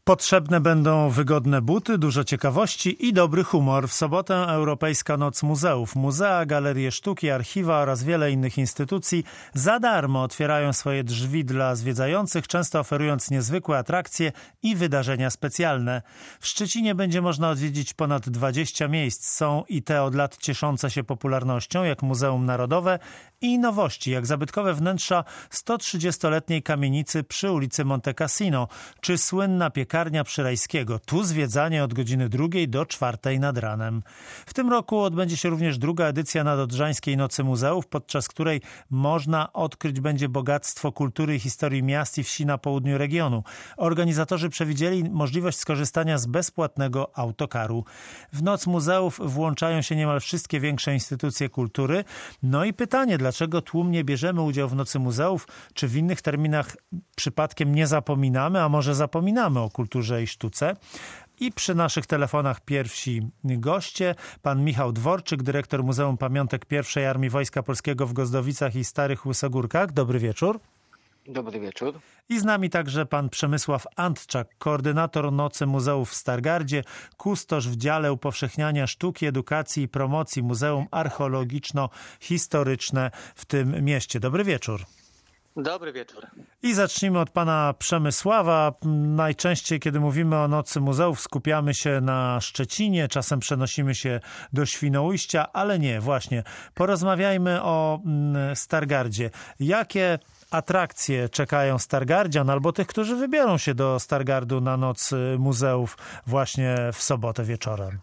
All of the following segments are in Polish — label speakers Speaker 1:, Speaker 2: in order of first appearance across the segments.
Speaker 1: Potrzebne będą wygodne buty, dużo ciekawości i dobry humor. W sobotę Europejska Noc Muzeów. Muzea, galerie sztuki, archiwa oraz wiele innych instytucji za darmo otwierają swoje drzwi dla zwiedzających, często oferując niezwykłe atrakcje i wydarzenia specjalne. W Szczecinie będzie można odwiedzić ponad 20 miejsc. Są i te od lat cieszące się popularnością, jak Muzeum Narodowe, i nowości, jak zabytkowe wnętrza 130-letniej kamienicy przy ulicy Monte Cassino, czy słynna piekarnia przy Rajskiego. Tu zwiedzanie od godziny 2 do 4 nad ranem. W tym roku odbędzie się również druga edycja Nadodrzańskiej Nocy Muzeów, podczas której można odkryć będzie bogactwo kultury i historii miast i wsi na południu regionu. Organizatorzy przewidzieli możliwość skorzystania z bezpłatnego autokaru. W Noc Muzeów włączają się niemal wszystkie większe instytucje kultury. No i pytanie, dlaczego tłumnie bierzemy udział w Nocy Muzeów? Czy w innych terminach przypadkiem nie zapominamy, a może zapominamy o kulturze i sztuce? I przy naszych telefonach pierwsi goście, pan Michał Dworczyk, dyrektor Muzeum Pamiątek I Armii Wojska Polskiego w Gozdowicach i Starych Łysogórkach. Dobry wieczór.
Speaker 2: Dobry wieczór.
Speaker 1: I z nami także pan Przemysław Antczak, koordynator Nocy Muzeów w Stargardzie, kustosz w dziale upowszechniania sztuki, edukacji i promocji Muzeum Archeologiczno-Historyczne w tym mieście. Dobry wieczór.
Speaker 2: Dobry wieczór.
Speaker 1: I zacznijmy od pana Przemysława. Najczęściej, kiedy mówimy o Nocy Muzeów, skupiamy się na Szczecinie, czasem przenosimy się do Świnoujścia, ale nie, właśnie. Porozmawiajmy o Stargardzie. Jakie atrakcje czekają Stargardzian albo tych, którzy wybiorą się do Stargardu na Noc Muzeów właśnie w sobotę wieczorem?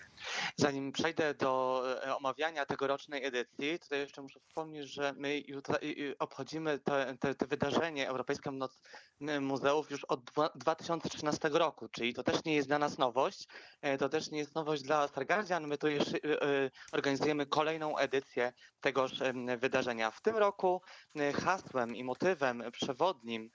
Speaker 2: Zanim przejdę do omawiania tegorocznej edycji, tutaj jeszcze muszę wspomnieć, że my jutro obchodzimy to wydarzenie, Europejską Noc Muzeów, już od 2013 roku, czyli to też nie jest dla nas nowość, to też nie jest nowość dla Stargardzian. My tu jeszcze organizujemy kolejną edycję tegoż wydarzenia. W tym roku hasłem i motywem przewodnim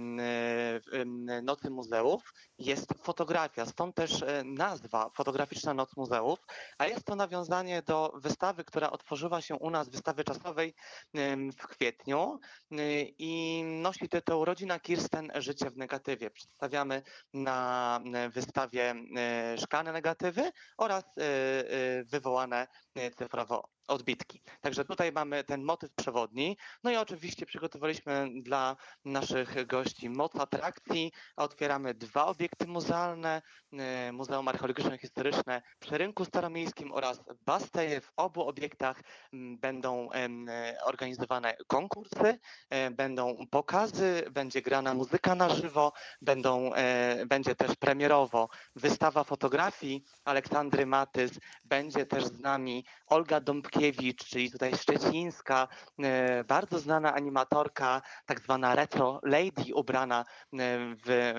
Speaker 2: Nocy Muzeów jest fotografia, stąd też nazwa Fotograficzna Noc Muzeów, a jest to nawiązanie do wystawy, która otworzyła się u nas, wystawy czasowej w kwietniu i nosi tytuł Rodzina Kirsten – Życie w negatywie. Przedstawiamy na wystawie szklane negatywy oraz wywołane cyfrowo odbitki. Także tutaj mamy ten motyw przewodni. No i oczywiście przygotowaliśmy dla naszych gości moc atrakcji. Otwieramy 2 obiekty muzealne, Muzeum Archeologiczno-Historyczne przy Rynku Staromiejskim oraz Basteje. W obu obiektach będą organizowane konkursy, będą pokazy, będzie grana muzyka na żywo, będzie też premierowo wystawa fotografii Aleksandry Matys, będzie też z nami Olga Dąbkiewicz, czyli tutaj szczecińska, bardzo znana animatorka, tak zwana retro lady, ubrana w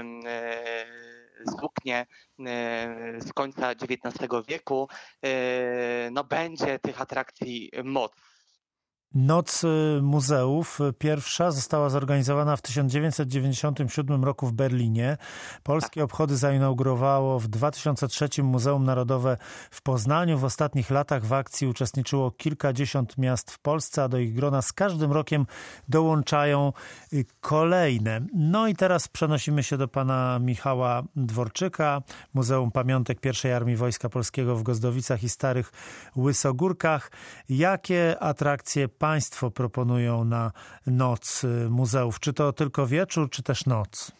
Speaker 2: suknię z końca XIX wieku. No będzie tych atrakcji moc.
Speaker 1: Noc Muzeów pierwsza została zorganizowana w 1997 roku w Berlinie. Polskie obchody zainaugurowało w 2003 Muzeum Narodowe w Poznaniu. W ostatnich latach w akcji uczestniczyło kilkadziesiąt miast w Polsce, a do ich grona z każdym rokiem dołączają kolejne. No i teraz przenosimy się do pana Michała Dworczyka, Muzeum Pamiątek I Armii Wojska Polskiego w Gozdowicach i Starych Łysogórkach. Jakie atrakcje państwo proponują na Noc Muzeów? Czy to tylko wieczór, czy też noc?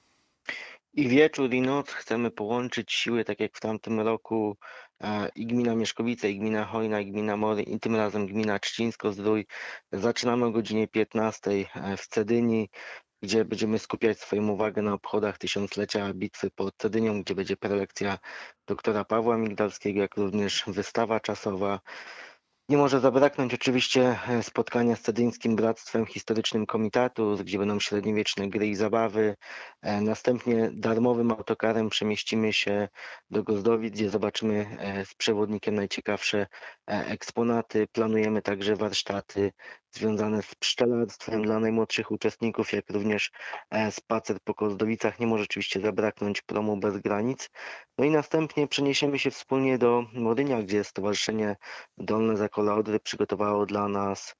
Speaker 3: I wieczór, i noc. Chcemy połączyć siły, tak jak w tamtym roku i gmina Mieszkowice, i gmina Hojna, i gmina Mory, i tym razem gmina Trzcińsko-Zdrój. Zaczynamy o godzinie 15 w Cedyni, gdzie będziemy skupiać swoją uwagę na obchodach tysiąclecia bitwy pod Cedynią, gdzie będzie prelekcja doktora Pawła Migdalskiego, jak również wystawa czasowa. Nie może zabraknąć oczywiście spotkania z Cedyńskim Bractwem Historycznym Komitatu, gdzie będą średniowieczne gry i zabawy. Następnie darmowym autokarem przemieścimy się do Gozdowic, gdzie zobaczymy z przewodnikiem najciekawsze eksponaty. Planujemy także warsztaty związane z pszczelarstwem dla najmłodszych uczestników, jak również spacer po Gozdowicach. Nie może oczywiście zabraknąć promu Bez Granic. No i następnie przeniesiemy się wspólnie do Morynia, gdzie Stowarzyszenie Dolne Zakola Odry przygotowało dla nas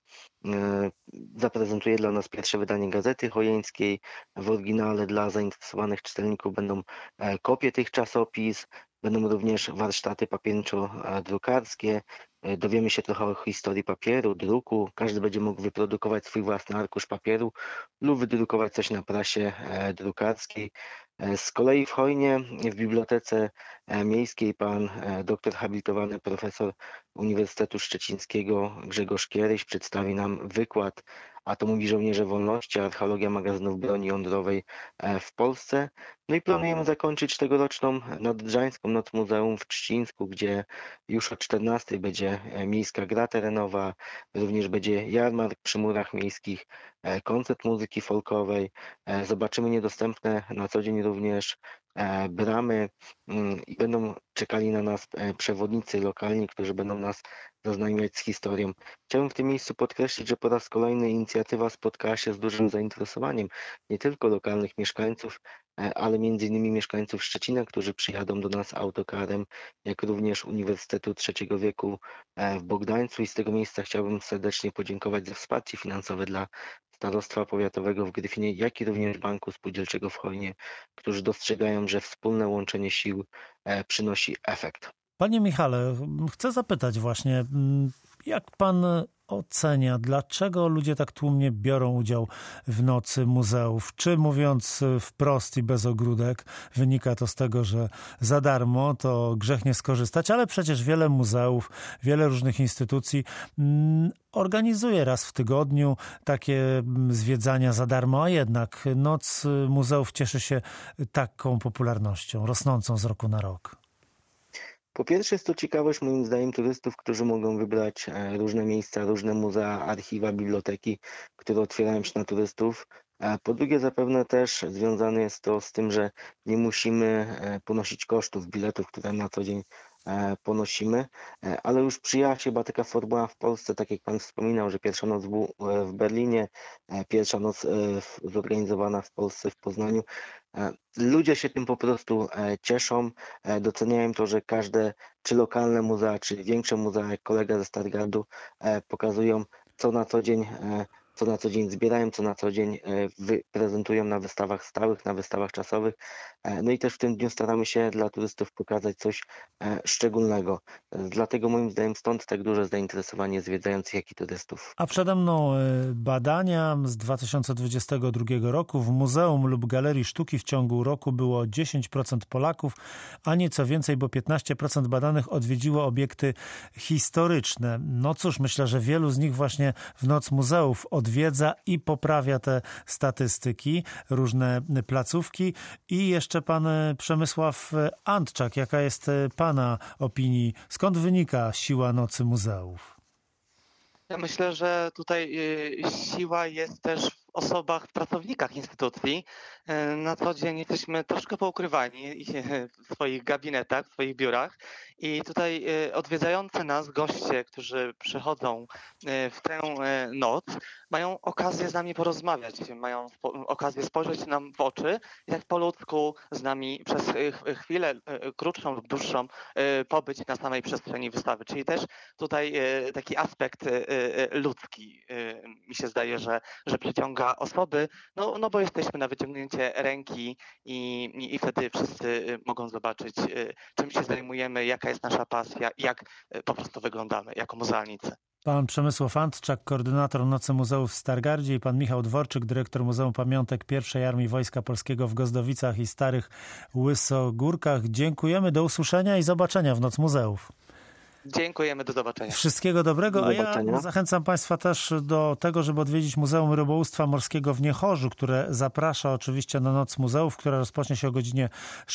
Speaker 3: zaprezentuje dla nas pierwsze wydanie Gazety Chojeńskiej. W oryginale dla zainteresowanych czytelników będą kopie tych czasopis, będą również warsztaty papierniczo-drukarskie. Dowiemy się trochę o historii papieru, druku. Każdy będzie mógł wyprodukować swój własny arkusz papieru lub wydrukować coś na prasie drukarskiej. Z kolei w Chojnie, w Bibliotece Miejskiej, pan doktor habilitowany profesor Uniwersytetu Szczecińskiego Grzegorz Kieryś przedstawi nam wykład Atomowi Żołnierze Wolności, archeologia magazynów broni jądrowej w Polsce. No i planujemy zakończyć tegoroczną Nadodrzańską Noc Muzeum w Trzcińsku, gdzie już o 14:00 będzie miejska gra terenowa, również będzie jarmark przy murach miejskich, koncert muzyki folkowej. Zobaczymy niedostępne na co dzień również bramy i będą czekali na nas przewodnicy lokalni, którzy będą nas zaznajmiać z historią. Chciałbym w tym miejscu podkreślić, że po raz kolejny inicjatywa spotkała się z dużym zainteresowaniem nie tylko lokalnych mieszkańców, ale m.in. mieszkańców Szczecina, którzy przyjadą do nas autokarem, jak również Uniwersytetu III wieku w Bogdańcu i z tego miejsca chciałbym serdecznie podziękować za wsparcie finansowe dla Starostwa Powiatowego w Gryfinie, jak i również Banku Spółdzielczego w Chojnie, którzy dostrzegają, że wspólne łączenie sił przynosi efekt.
Speaker 1: Panie Michale, chcę zapytać właśnie, jak pan ocenia, dlaczego ludzie tak tłumnie biorą udział w Nocy Muzeów? Czy mówiąc wprost i bez ogródek, wynika to z tego, że za darmo to grzech nie skorzystać, ale przecież wiele muzeów, wiele różnych instytucji organizuje raz w tygodniu takie zwiedzania za darmo, a jednak Noc Muzeów cieszy się taką popularnością, rosnącą z roku na rok.
Speaker 3: Po pierwsze jest to ciekawość moim zdaniem turystów, którzy mogą wybrać różne miejsca, różne muzea, archiwa, biblioteki, które otwierają się na turystów. Po drugie zapewne też związane jest to z tym, że nie musimy ponosić kosztów biletów, które na co dzień ponosimy, ale już przyjęła się chyba taka formuła w Polsce, tak jak pan wspominał, że pierwsza noc w Berlinie, pierwsza noc zorganizowana w Polsce, w Poznaniu. Ludzie się tym po prostu cieszą, doceniają to, że każde, czy lokalne muzea, czy większe muzea, jak kolega ze Stargardu, pokazują, co na co dzień zbierają, co na co dzień prezentują na wystawach stałych, na wystawach czasowych. No i też w tym dniu staramy się dla turystów pokazać coś szczególnego. Dlatego moim zdaniem stąd tak duże zainteresowanie zwiedzających, jak i turystów.
Speaker 1: A przede mną badania z 2022 roku. W muzeum lub galerii sztuki w ciągu roku było 10% Polaków, a nieco więcej, bo 15% badanych odwiedziło obiekty historyczne. No cóż, myślę, że wielu z nich właśnie w Noc Muzeów odwiedza i poprawia te statystyki, różne placówki. I jeszcze pan Przemysław Antczak, jaka jest pana opinii? Skąd wynika siła Nocy Muzeów?
Speaker 2: Ja myślę, że tutaj siła jest też w osobach, w pracownikach instytucji. Na co dzień jesteśmy troszkę poukrywani w swoich gabinetach, w swoich biurach i tutaj odwiedzający nas goście, którzy przychodzą w tę noc, mają okazję z nami porozmawiać, mają okazję spojrzeć nam w oczy i tak po ludzku z nami przez chwilę krótszą lub dłuższą pobyć na samej przestrzeni wystawy. Czyli też tutaj taki aspekt ludzki mi się zdaje, że przyciąga osoby, no bo jesteśmy na wyciągnięcie ręki i wtedy wszyscy mogą zobaczyć, czym się zajmujemy, jaka jest nasza pasja i jak po prostu wyglądamy jako muzealnicy.
Speaker 1: Pan Przemysław Antczak, koordynator Nocy Muzeów w Stargardzie i pan Michał Dworczyk, dyrektor Muzeum Pamiątek I Armii Wojska Polskiego w Gozdowicach i Starych Łysogórkach. Dziękujemy, do usłyszenia i zobaczenia w Noc Muzeów.
Speaker 2: Dziękujemy, do zobaczenia.
Speaker 1: Wszystkiego dobrego, a ja zachęcam państwa też do tego, żeby odwiedzić Muzeum Rybołówstwa Morskiego w Niechorzu, które zaprasza oczywiście na Noc Muzeów, która rozpocznie się o godzinie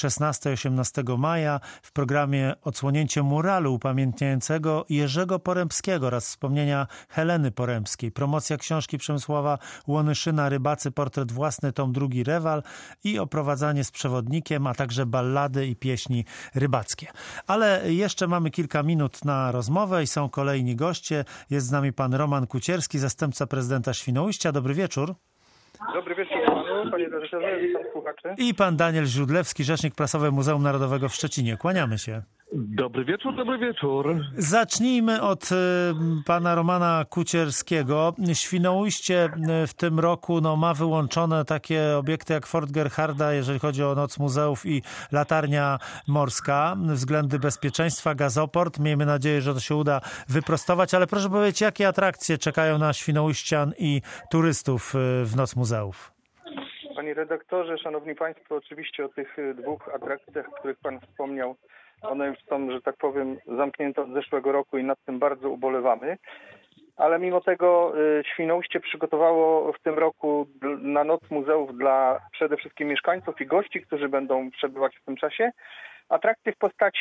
Speaker 1: 16-18 maja w programie odsłonięcie muralu upamiętniającego Jerzego Porębskiego oraz wspomnienia Heleny Porębskiej, promocja książki Przemysława Łonyszyna Rybacy, portret własny, tom 2 Rewal i oprowadzanie z przewodnikiem, a także ballady i pieśni rybackie. Ale jeszcze mamy kilka minut na rozmowę i są kolejni goście. Jest z nami pan Roman Kucierski, zastępca prezydenta Świnoujścia. Dobry wieczór.
Speaker 4: Dobry wieczór panu, panie redaktorze, witam słuchaczy.
Speaker 1: I pan Daniel Źródlewski, rzecznik prasowy Muzeum Narodowego w Szczecinie. Kłaniamy się.
Speaker 5: Dobry wieczór, dobry wieczór.
Speaker 1: Zacznijmy od pana Romana Kucierskiego. Świnoujście w tym roku ma wyłączone takie obiekty jak Fort Gerharda, jeżeli chodzi o Noc Muzeów i Latarnia Morska. Względy bezpieczeństwa, gazoport. Miejmy nadzieję, że to się uda wyprostować, ale proszę powiedzieć, jakie atrakcje czekają na świnoujścian i turystów w Noc Muzeów?
Speaker 4: Panie redaktorze, szanowni państwo, oczywiście o tych dwóch atrakcjach, o których pan wspomniał, one już są, że tak powiem, zamknięte od zeszłego roku i nad tym bardzo ubolewamy. Ale mimo tego Świnoujście przygotowało w tym roku na Noc Muzeów dla przede wszystkim mieszkańców i gości, którzy będą przebywać w tym czasie, atrakcje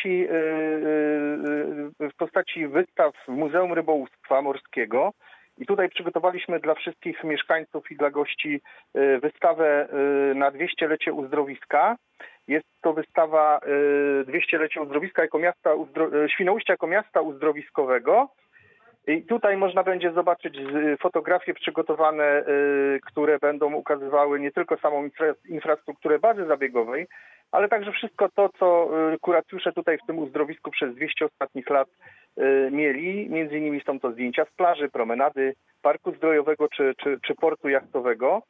Speaker 4: w postaci wystaw w Muzeum Rybołówstwa Morskiego. I tutaj przygotowaliśmy dla wszystkich mieszkańców i dla gości wystawę na 200-lecie uzdrowiska. Jest to wystawa 200-lecie uzdrowiska Świnoujścia jako miasta uzdrowiskowego. I tutaj można będzie zobaczyć fotografie przygotowane, które będą ukazywały nie tylko samą infrastrukturę bazy zabiegowej, ale także wszystko to, co kuracjusze tutaj w tym uzdrowisku przez 200 ostatnich lat mieli. Między innymi są to zdjęcia z plaży, promenady, parku zdrojowego czy portu jachtowego.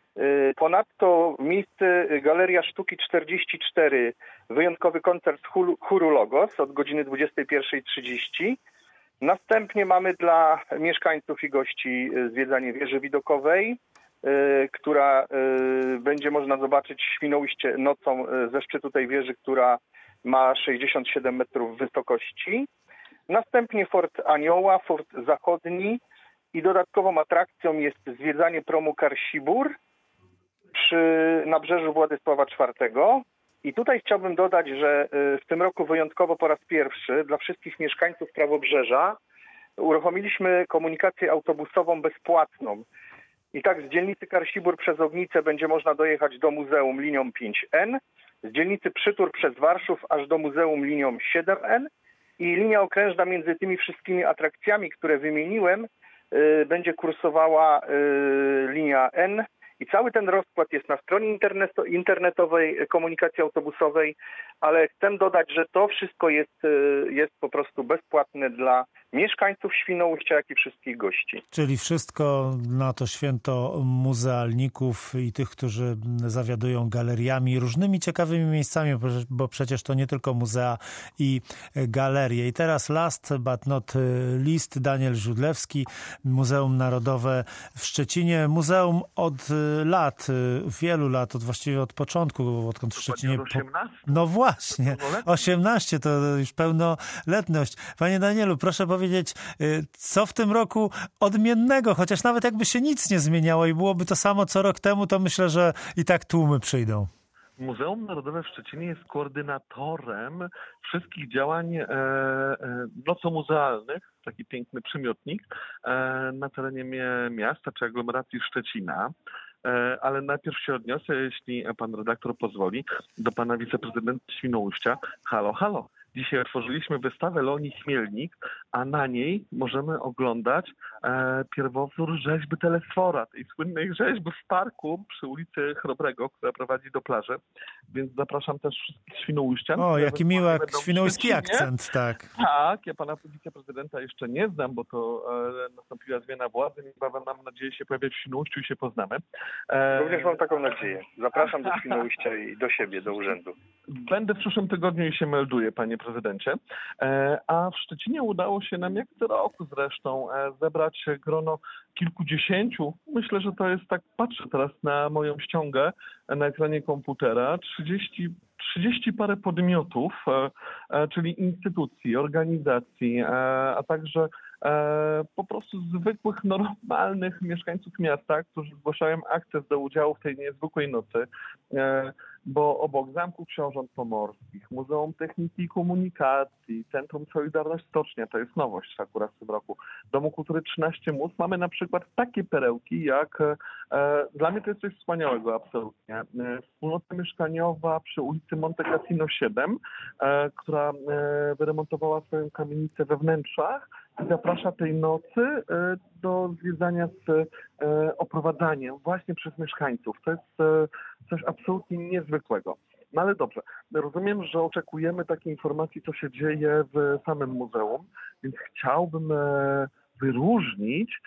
Speaker 4: Ponadto miejsce Galeria Sztuki 44, wyjątkowy koncert chóru Logos od godziny 21:30. Następnie mamy dla mieszkańców i gości zwiedzanie wieży widokowej, która będzie można zobaczyć Świnoujście nocą ze szczytu tej wieży, która ma 67 metrów wysokości. Następnie Fort Anioła, Fort Zachodni i dodatkową atrakcją jest zwiedzanie promu Karsibur przy nabrzeżu Władysława IV. I tutaj chciałbym dodać, że w tym roku wyjątkowo po raz pierwszy dla wszystkich mieszkańców Prawobrzeża uruchomiliśmy komunikację autobusową bezpłatną. I tak z dzielnicy Karsibur przez Ognice będzie można dojechać do muzeum linią 5N, z dzielnicy Przytur przez Warszów aż do muzeum linią 7N i linia okrężna między tymi wszystkimi atrakcjami, które wymieniłem, będzie kursowała linia N. I cały ten rozkład jest na stronie internetowej komunikacji autobusowej, ale chcę dodać, że to wszystko jest po prostu bezpłatne dla mieszkańców Świnoujścia, jak i wszystkich gości.
Speaker 1: Czyli wszystko na to święto muzealników i tych, którzy zawiadują galeriami, różnymi ciekawymi miejscami, bo przecież to nie tylko muzea i galerie. I teraz last but not least, Daniel Żudlewski, Muzeum Narodowe w Szczecinie. Muzeum od lat, wielu lat, właściwie od początku, odkąd w Szczecinie...
Speaker 5: 18?
Speaker 1: No właśnie, 18 to już pełnoletność. Panie Danielu, proszę powiedzieć, co w tym roku odmiennego, chociaż nawet jakby się nic nie zmieniało i byłoby to samo co rok temu, to myślę, że i tak tłumy przyjdą.
Speaker 5: Muzeum Narodowe w Szczecinie jest koordynatorem wszystkich działań nocomuzealnych, taki piękny przymiotnik, na terenie miasta czy aglomeracji Szczecina. Ale najpierw się odniosę, jeśli pan redaktor pozwoli, do pana wiceprezydenta Świnoujścia. Halo, halo. Dzisiaj otworzyliśmy wystawę Leonii Chmielnik, a na niej możemy oglądać pierwowzór rzeźby Telesfora, tej słynnej rzeźby w parku przy ulicy Chrobrego, która prowadzi do plaży. Więc zapraszam też wszystkich Świnoujścian.
Speaker 1: O, jaki miły świnoujski akcent, tak.
Speaker 5: Tak, ja pana wiceprezydenta jeszcze nie znam, bo to nastąpiła zmiana władzy. Niebawem, mam nadzieję, się pojawiać w Świnoujściu i się poznamy.
Speaker 4: Również mam taką nadzieję. Zapraszam do Świnoujścia i do siebie, do urzędu.
Speaker 5: Będę w przyszłym tygodniu i się melduję, panie prezydencie. A w Szczecinie udało się nam, jak co roku zresztą, zebrać grono kilkudziesięciu. Myślę, że to jest tak, patrzę teraz na moją ściągę na ekranie komputera, 30 parę podmiotów, czyli instytucji, organizacji, a także po prostu zwykłych, normalnych mieszkańców miasta, którzy zgłaszają akces do udziału w tej niezwykłej nocy, bo obok Zamku Książąt Pomorskich, Muzeum Techniki i Komunikacji, Centrum Solidarność Stocznia, to jest nowość akurat w tym roku, Domu Kultury 13 Mus, mamy na przykład takie perełki jak, dla mnie to jest coś wspaniałego absolutnie, wspólnota mieszkaniowa przy ulicy Monte Cassino 7, która wyremontowała swoją kamienicę we wnętrzach i zaprasza tej nocy do zwiedzania z oprowadzaniem właśnie przez mieszkańców. To jest coś absolutnie niezwykłego. No ale dobrze, rozumiem, że oczekujemy takiej informacji, co się dzieje w samym muzeum, więc chciałbym wyróżnić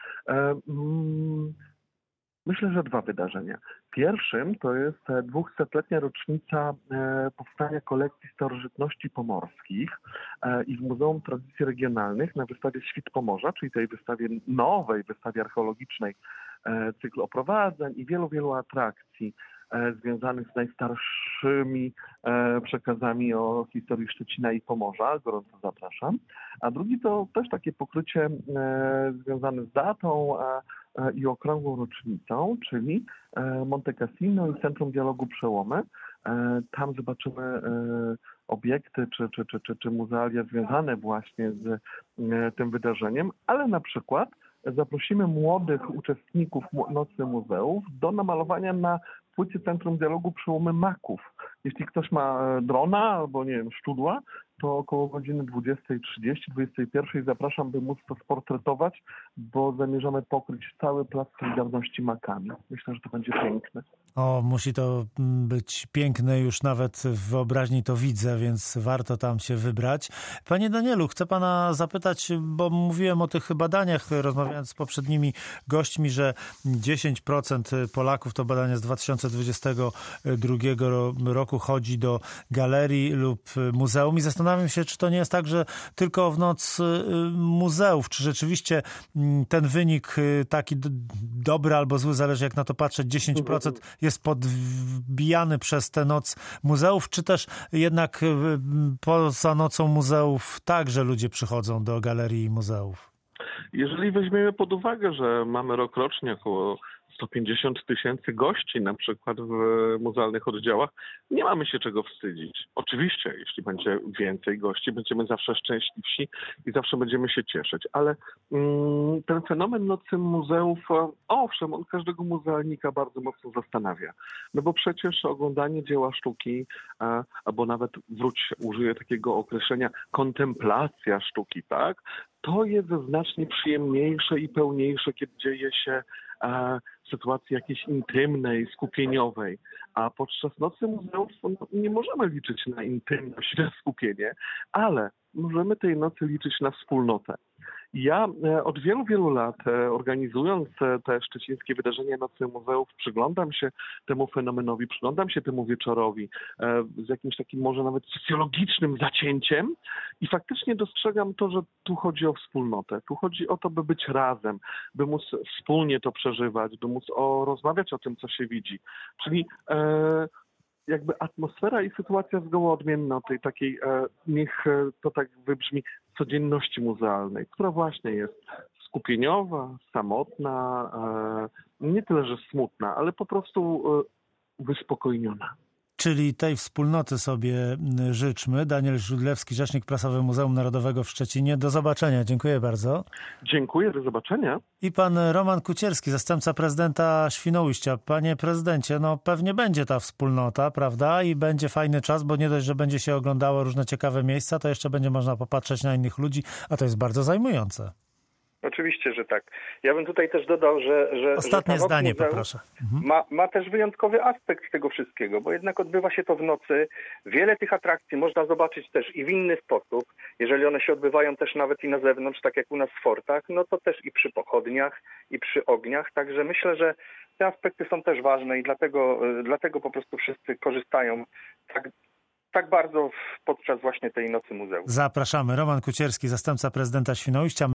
Speaker 5: myślę, że 2 wydarzenia. Pierwszym to jest 200-letnia rocznica powstania kolekcji starożytności pomorskich i w Muzeum Tradycji Regionalnych na wystawie Świt Pomorza, czyli tej nowej wystawie archeologicznej, cykl oprowadzeń i wielu atrakcji związanych z najstarszymi przekazami o historii Szczecina i Pomorza. Gorąco zapraszam. A drugi to też takie pokrycie związane z datą i okrągłą rocznicą, czyli Monte Cassino i Centrum Dialogu Przełomy. Tam zobaczymy obiekty czy muzealia związane właśnie z tym wydarzeniem, ale na przykład zaprosimy młodych uczestników Nocy Muzeów do namalowania na płycie Centrum Dialogu Przełomy maków. Jeśli ktoś ma drona albo, nie wiem, szczudła, to około godziny 20:30, 21:00 zapraszam, by móc to sportretować, bo zamierzamy pokryć cały plac Solidarności makami. Myślę, że to będzie piękne.
Speaker 1: O, musi to być piękne, już nawet w wyobraźni to widzę, więc warto tam się wybrać. Panie Danielu, chcę pana zapytać, bo mówiłem o tych badaniach, rozmawiając z poprzednimi gośćmi, że 10% Polaków, to badania z 2022 roku, chodzi do galerii lub muzeum i zastanawiam się, czy to nie jest tak, że tylko w noc muzeów, czy rzeczywiście ten wynik taki dobry albo zły, zależy jak na to patrzeć, 10% jest podbijany przez tę noc muzeów, czy też jednak poza nocą muzeów także ludzie przychodzą do galerii i muzeów?
Speaker 5: Jeżeli weźmiemy pod uwagę, że mamy rokrocznie około 150 000 gości na przykład w muzealnych oddziałach, nie mamy się czego wstydzić. Oczywiście, jeśli będzie więcej gości, będziemy zawsze szczęśliwsi i zawsze będziemy się cieszyć, ale ten fenomen Nocy Muzeów, owszem, on każdego muzealnika bardzo mocno zastanawia. No bo przecież oglądanie dzieła sztuki, albo nawet użyję takiego określenia, kontemplacja sztuki, tak? To jest znacznie przyjemniejsze i pełniejsze, kiedy dzieje się w sytuacji jakiejś intymnej, skupieniowej. A podczas Nocy Muzeów nie możemy liczyć na intymność, na skupienie, ale możemy tej nocy liczyć na wspólnotę. Ja od wielu lat, organizując te szczecińskie wydarzenia Nocy Muzeów, przyglądam się temu fenomenowi, przyglądam się temu wieczorowi z jakimś takim może nawet socjologicznym zacięciem i faktycznie dostrzegam to, że tu chodzi o wspólnotę. Tu chodzi o to, by być razem, by móc wspólnie to przeżywać, by móc rozmawiać o tym, co się widzi. Czyli jakby atmosfera i sytuacja zgoła odmienna od tej takiej, niech to tak wybrzmi, codzienności muzealnej, która właśnie jest skupieniowa, samotna, nie tyle, że smutna, ale po prostu wyspokojniona.
Speaker 1: Czyli tej wspólnoty sobie życzmy. Daniel Żudlewski, rzecznik prasowy Muzeum Narodowego w Szczecinie. Do zobaczenia. Dziękuję bardzo.
Speaker 5: Dziękuję, do zobaczenia.
Speaker 1: I pan Roman Kucierski, zastępca prezydenta Świnoujścia. Panie prezydencie, no pewnie będzie ta wspólnota, prawda? I będzie fajny czas, bo nie dość, że będzie się oglądało różne ciekawe miejsca, to jeszcze będzie można popatrzeć na innych ludzi, a to jest bardzo zajmujące.
Speaker 4: Oczywiście, że tak. Ja bym tutaj też dodał, że
Speaker 1: Ostatnie
Speaker 4: że
Speaker 1: zdanie poproszę.
Speaker 4: Ma też wyjątkowy aspekt tego wszystkiego, bo jednak odbywa się to w nocy. Wiele tych atrakcji można zobaczyć też i w inny sposób. Jeżeli one się odbywają też nawet i na zewnątrz, tak jak u nas w fortach, no to też i przy pochodniach, i przy ogniach. Także myślę, że te aspekty są też ważne i dlatego po prostu wszyscy korzystają tak bardzo podczas właśnie tej Nocy Muzeum.
Speaker 1: Zapraszamy. Roman Kucierski, zastępca prezydenta Świnoujścia.